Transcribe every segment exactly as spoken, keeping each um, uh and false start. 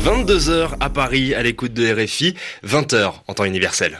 vingt-deux heures à Paris, à l'écoute de R F I, vingt heures en temps universel.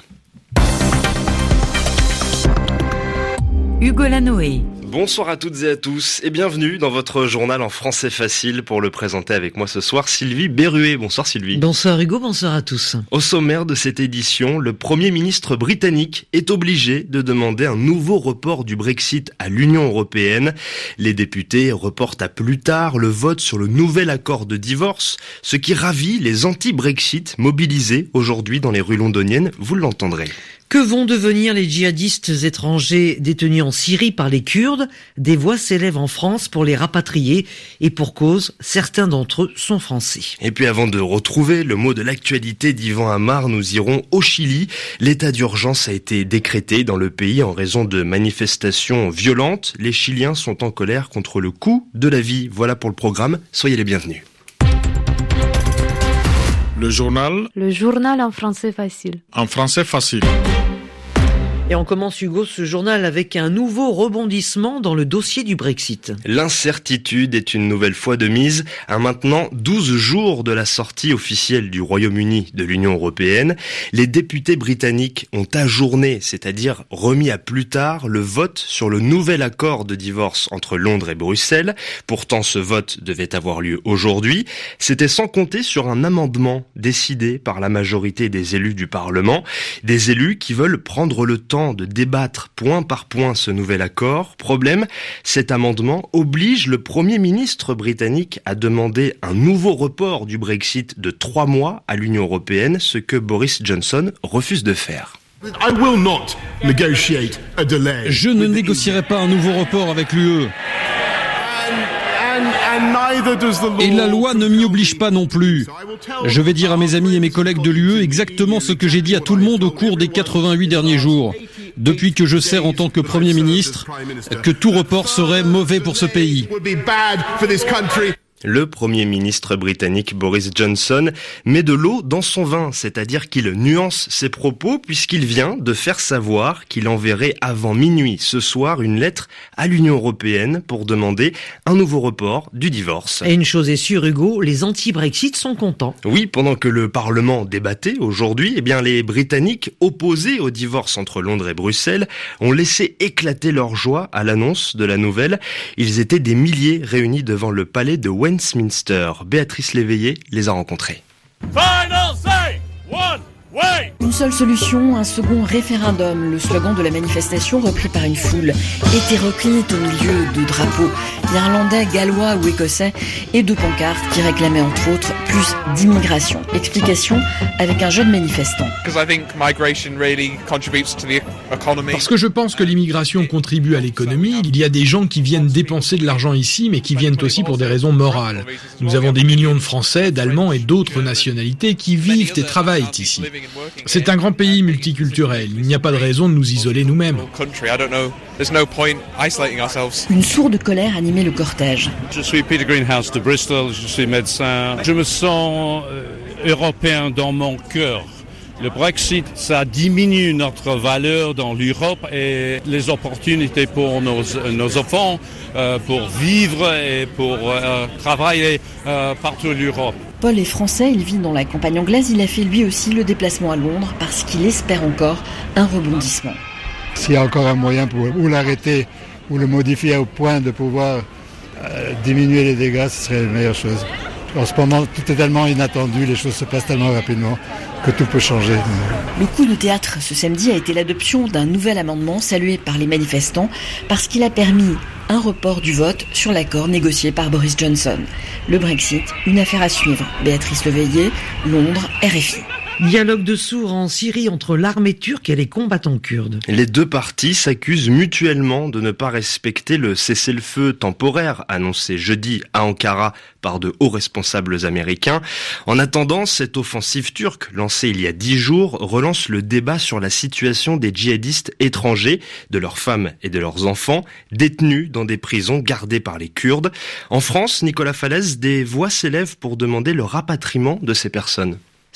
Hugo Lanoé. Bonsoir à toutes et à tous et bienvenue dans votre journal en français facile. Pour le présenter avec moi ce soir, Sylvie Berruet. Bonsoir Sylvie. Bonsoir Hugo, bonsoir à tous. Au sommaire de cette édition, le Premier ministre britannique est obligé de demander un nouveau report du Brexit à l'Union européenne. Les députés reportent à plus tard le vote sur le nouvel accord de divorce, ce qui ravit les anti-Brexit mobilisés aujourd'hui dans les rues londoniennes, vous l'entendrez. Que vont devenir les djihadistes étrangers détenus en Syrie par les Kurdes ? Des voix s'élèvent en France pour les rapatrier et pour cause, certains d'entre eux sont français. Et puis avant de retrouver le mot de l'actualité d'Yvan Amar, nous irons au Chili. L'état d'urgence a été décrété dans le pays en raison de manifestations violentes. Les Chiliens sont en colère contre le coût de la vie. Voilà pour le programme, soyez les bienvenus. Le journal. Le journal en français facile. En français facile. Et on commence, Hugo, ce journal avec un nouveau rebondissement dans le dossier du Brexit. L'incertitude est une nouvelle fois de mise à maintenant douze jours de la sortie officielle du Royaume-Uni de l'Union européenne. Les députés britanniques ont ajourné, c'est-à-dire remis à plus tard, le vote sur le nouvel accord de divorce entre Londres et Bruxelles. Pourtant, ce vote devait avoir lieu aujourd'hui. C'était sans compter sur un amendement décidé par la majorité des élus du Parlement. Des élus qui veulent prendre le temps de débattre point par point ce nouvel accord. Problème, cet amendement oblige le Premier ministre britannique à demander un nouveau report du Brexit de trois mois à l'Union européenne, ce que Boris Johnson refuse de faire. Je ne négocierai pas un nouveau report avec l'U E. Et la loi ne m'y oblige pas non plus. Je vais dire à mes amis et mes collègues de l'U E exactement ce que j'ai dit à tout le monde au cours des quatre-vingt-huit derniers jours, depuis que je sers en tant que Premier ministre, que tout report serait mauvais pour ce pays. Le Premier ministre britannique Boris Johnson met de l'eau dans son vin, c'est-à-dire qu'il nuance ses propos puisqu'il vient de faire savoir qu'il enverrait avant minuit ce soir une lettre à l'Union européenne pour demander un nouveau report du divorce. Et une chose est sûre, Hugo, les anti-Brexit sont contents. Oui, pendant que le Parlement débattait aujourd'hui, eh bien les Britanniques opposés au divorce entre Londres et Bruxelles ont laissé éclater leur joie à l'annonce de la nouvelle. Ils étaient des milliers réunis devant le palais de Westminster. Béatrice Léveillé les a rencontrés. Final say, one way. Une seule solution, un second référendum. Le slogan de la manifestation, repris par une foule, hétéroclite au milieu de drapeaux irlandais, gallois ou écossais et de pancartes qui réclamaient entre autres plus d'immigration. Explication avec un jeune manifestant. Parce que je pense que l'immigration contribue à l'économie. Il y a des gens qui viennent dépenser de l'argent ici, mais qui viennent aussi pour des raisons morales. Nous avons des millions de Français, d'Allemands et d'autres nationalités qui vivent et travaillent ici. C'est un grand pays multiculturel. Il n'y a pas de raison de nous isoler nous-mêmes. Une sourde colère animait le cortège. Je suis Peter Greenhouse de Bristol, je suis médecin. Je me sens euh, européen dans mon cœur. Le Brexit, ça diminue notre valeur dans l'Europe et les opportunités pour nos, nos enfants, euh, pour vivre et pour euh, travailler euh, partout en Europe. Paul est français, il vit dans la campagne anglaise. Il a fait lui aussi le déplacement à Londres parce qu'il espère encore un rebondissement. S'il y a encore un moyen pour ou l'arrêter ou le modifier au point de pouvoir euh, diminuer les dégâts, ce serait la meilleure chose. En ce moment, tout est tellement inattendu, les choses se passent tellement rapidement que tout peut changer. Le coup de théâtre ce samedi a été l'adoption d'un nouvel amendement salué par les manifestants parce qu'il a permis un report du vote sur l'accord négocié par Boris Johnson. Le Brexit, une affaire à suivre. Béatrice Leveillé, Londres, R F I. Dialogue de sourds en Syrie entre l'armée turque et les combattants kurdes. Les deux parties s'accusent mutuellement de ne pas respecter le cessez-le-feu temporaire annoncé jeudi à Ankara par de hauts responsables américains. En attendant, cette offensive turque, lancée il y a dix jours, relance le débat sur la situation des djihadistes étrangers, de leurs femmes et de leurs enfants, détenus dans des prisons gardées par les Kurdes. En France, Nicolas Falaise, des voix s'élèvent pour demander le rapatriement de ces personnes.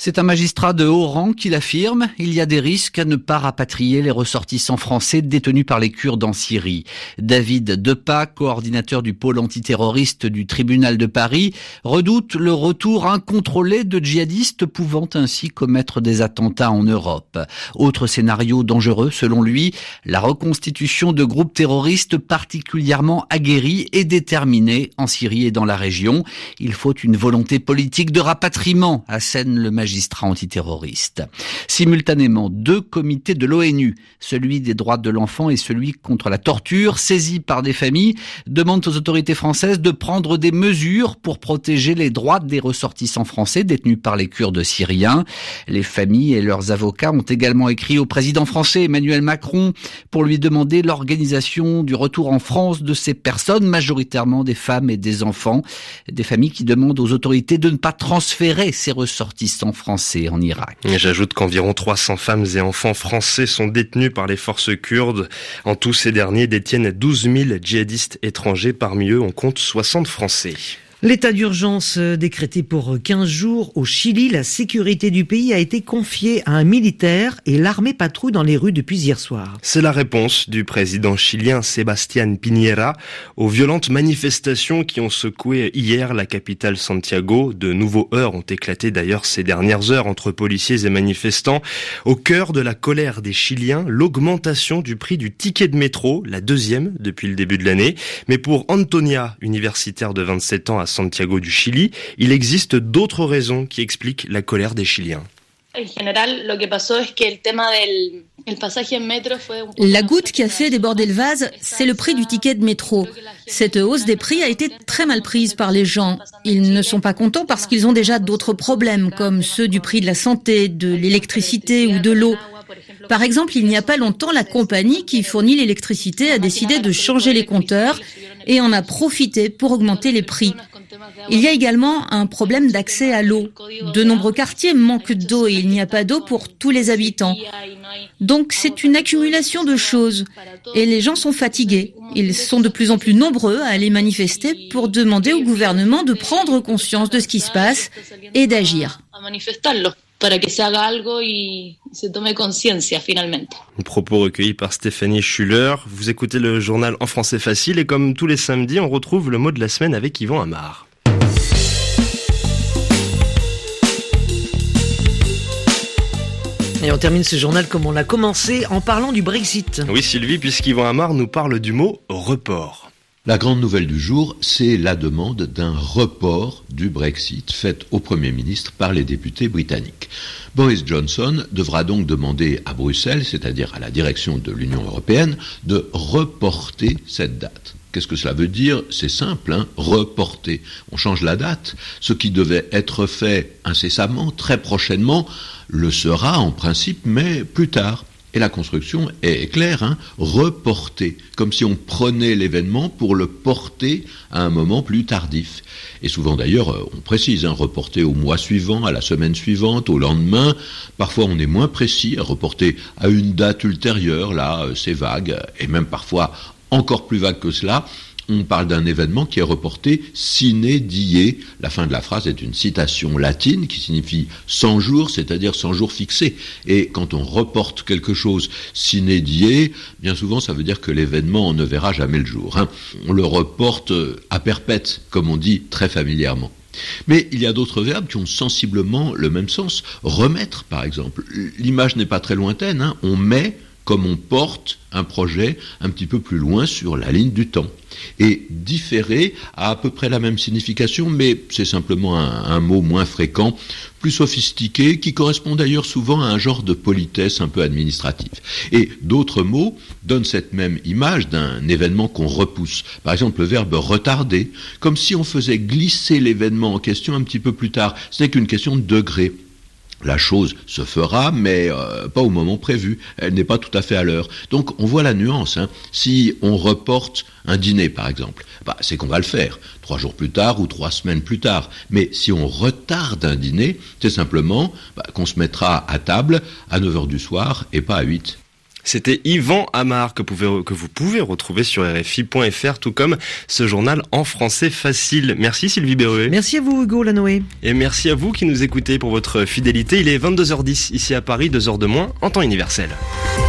C'est un magistrat de haut rang qui l'affirme. Il y a des risques à ne pas rapatrier les ressortissants français détenus par les Kurdes en Syrie. David Depas, coordinateur du pôle antiterroriste du tribunal de Paris, redoute le retour incontrôlé de djihadistes pouvant ainsi commettre des attentats en Europe. Autre scénario dangereux, selon lui, la reconstitution de groupes terroristes particulièrement aguerris et déterminés en Syrie et dans la région. Il faut une volonté politique de rapatriement, assène le magistrat. magistrat antiterroriste. Simultanément, deux comités de l'ONU, celui des droits de l'enfant et celui contre la torture, saisis par des familles, demandent aux autorités françaises de prendre des mesures pour protéger les droits des ressortissants français détenus par les Kurdes syriens. Les familles et leurs avocats ont également écrit au président français Emmanuel Macron pour lui demander l'organisation du retour en France de ces personnes, majoritairement des femmes et des enfants, des familles qui demandent aux autorités de ne pas transférer ces ressortissants français en Irak. Et j'ajoute qu'environ trois cents femmes et enfants français sont détenus par les forces kurdes. En tout, ces derniers détiennent douze mille djihadistes étrangers. Parmi eux, on compte soixante Français. L'état d'urgence décrété pour quinze jours au Chili, la sécurité du pays a été confiée à un militaire et l'armée patrouille dans les rues depuis hier soir. C'est la réponse du président chilien Sebastián Piñera aux violentes manifestations qui ont secoué hier la capitale Santiago. De nouveaux heurts ont éclaté d'ailleurs ces dernières heures entre policiers et manifestants. Au cœur de la colère des Chiliens, l'augmentation du prix du ticket de métro, la deuxième depuis le début de l'année. Mais pour Antonia, universitaire de vingt-sept ans à Santiago du Chili, il existe d'autres raisons qui expliquent la colère des Chiliens. La goutte qui a fait déborder le vase, c'est le prix du ticket de métro. Cette hausse des prix a été très mal prise par les gens. Ils ne sont pas contents parce qu'ils ont déjà d'autres problèmes, comme ceux du prix de la santé, de l'électricité ou de l'eau. Par exemple, il n'y a pas longtemps, la compagnie qui fournit l'électricité a décidé de changer les compteurs et en a profité pour augmenter les prix. Il y a également un problème d'accès à l'eau. De nombreux quartiers manquent d'eau et il n'y a pas d'eau pour tous les habitants. Donc c'est une accumulation de choses et les gens sont fatigués. Ils sont de plus en plus nombreux à aller manifester pour demander au gouvernement de prendre conscience de ce qui se passe et d'agir. Para que se haga algo y se tome conciencia finalmente. Un propos recueilli par Stéphanie Schuller. Vous écoutez le journal en français facile et comme tous les samedis, on retrouve le mot de la semaine avec Yvan Amar. Et on termine ce journal comme on l'a commencé en parlant du Brexit. Oui Sylvie, puisqu'Yvan Amar nous parle du mot report. La grande nouvelle du jour, c'est la demande d'un report du Brexit faite au Premier ministre par les députés britanniques. Boris Johnson devra donc demander à Bruxelles, c'est-à-dire à la direction de l'Union européenne, de reporter cette date. Qu'est-ce que cela veut dire ? C'est simple, hein, reporter. On change la date. Ce qui devait être fait incessamment, très prochainement, le sera en principe, mais plus tard. Et la construction est claire, hein, reporter, comme si on prenait l'événement pour le porter à un moment plus tardif. Et souvent d'ailleurs, on précise, hein, reporter au mois suivant, à la semaine suivante, au lendemain. Parfois on est moins précis, à reporter à une date ultérieure, là c'est vague, et même parfois encore plus vague que cela. On parle d'un événement qui est reporté sine die. La fin de la phrase est une citation latine qui signifie cent jours, c'est-à-dire cent jours fixés. Et quand on reporte quelque chose sine die, bien souvent ça veut dire que l'événement ne verra jamais le jour, hein. On le reporte à perpète, comme on dit très familièrement. Mais il y a d'autres verbes qui ont sensiblement le même sens. Remettre, par exemple. L'image n'est pas très lointaine, hein. On met comme on porte un projet un petit peu plus loin sur la ligne du temps. Et différer a à peu près la même signification, mais c'est simplement un, un mot moins fréquent, plus sophistiqué, qui correspond d'ailleurs souvent à un genre de politesse un peu administrative. Et d'autres mots donnent cette même image d'un événement qu'on repousse. Par exemple, le verbe retarder, comme si on faisait glisser l'événement en question un petit peu plus tard. Ce n'est qu'une question de degré. La chose se fera, mais euh, pas au moment prévu. Elle n'est pas tout à fait à l'heure. Donc, on voit la nuance, hein. Si on reporte un dîner, par exemple, bah, c'est qu'on va le faire, trois jours plus tard ou trois semaines plus tard. Mais si on retarde un dîner, c'est simplement bah, qu'on se mettra à table à neuf heures du soir et pas à huit. C'était Yvan Amar que, pouvez, que vous pouvez retrouver sur R F I point F R, tout comme ce journal en français facile. Merci Sylvie Berruet. Merci à vous Hugo Lanoé. Et merci à vous qui nous écoutez pour votre fidélité. Il est vingt-deux heures dix ici à Paris, deux heures de moins en temps universel.